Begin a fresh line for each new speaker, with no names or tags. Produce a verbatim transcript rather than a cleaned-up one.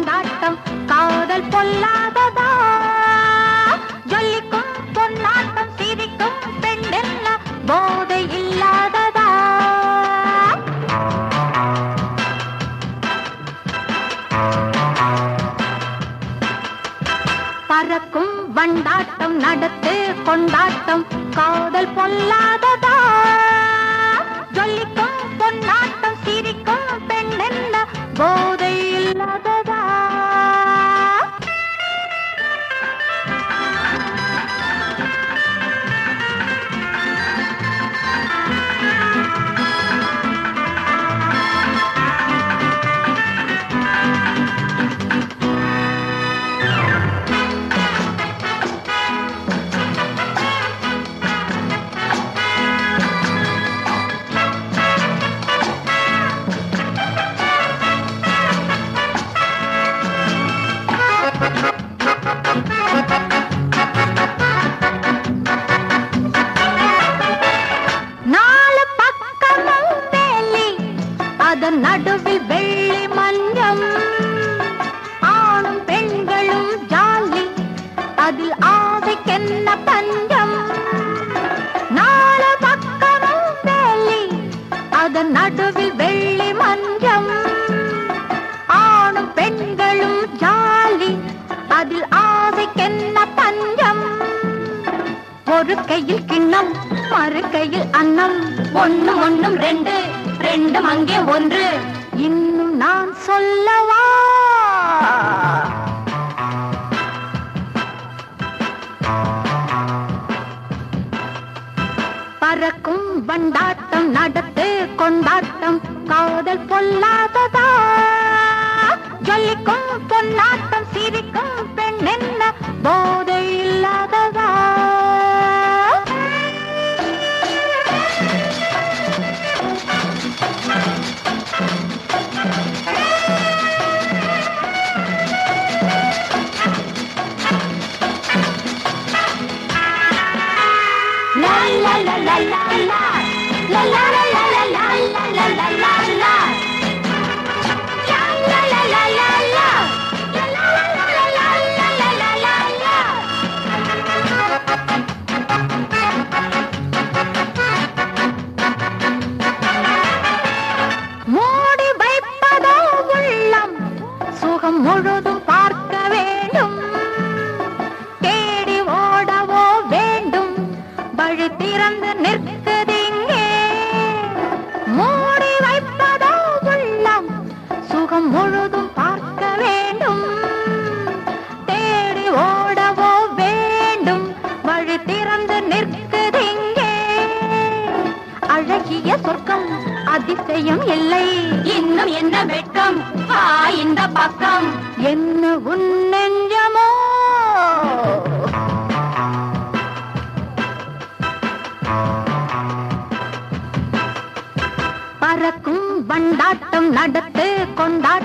கொண்டாட்டம் காதல் பொல்லாததா ஜொலிக்கும் பொன்னாட்டம் சிரிக்கும் பெண்ணெல்ல போதை இல்லாததா பறக்கும் வண்டாட்டம் நடத்து கொண்டாட்டம் காதல் பொல்லாததா ஜொலிக்கும் பொன்னாட்டம் சிரிக்கும் பெண்ணென்ன போதை இல்லாததா நடுவில் வெள்ளி மஞ்சம் ஆணும் பெண்களும் ஜாலி அதில் ஆசைக்கென்ன பஞ்சம் நாலு பக்கமும் வேலி அதன் நடுவில் வெள்ளி மஞ்சம் ஆணும் பெண்களும் ஜாலி அதில் ஆசைக்கென்ன பஞ்சம் ஒரு கையில் கிண்ணம் மறு கையில் அன்னம் ஒண்ணும் ஒண்ணும் ரெண்டு ரெண்டும் அங்கே ஒன்று இன்னும் நான் சொல்லவா பறக்கும் வண்டாட்டம் நடத்து கொண்டாட்டம் காதல் பொல்லாததா ஜொலிக்கும் பொன்னாட்டம் சிரிக்கும் பெண் என்ன போதை இல்லாததா La la la la la la la la la la la la la la la la மூடி வைப்பதோ உள்ளம் சுகம் முழுதும் பார்க்க வேண்டும் தேடி ஓடவோ வேண்டும் வழி திறந்து நிற்குதிங்கே மூடி வைப்பதோ உள்ளம் சுகம் முழுதும் பார்க்க வேண்டும் தேடி ஓடவோ வேண்டும் வழி திறந்து நிற்குதிங்கே அழகிய சொர்க்கம் அதிசயம் இல்லை இன்னும் என்ன வெட்கம் வா இந்த பக்கம் என்ன உன் நெஞ்சமோ பறக்கும் வண்டாட்டம் நடத்து கொண்டாட்டம்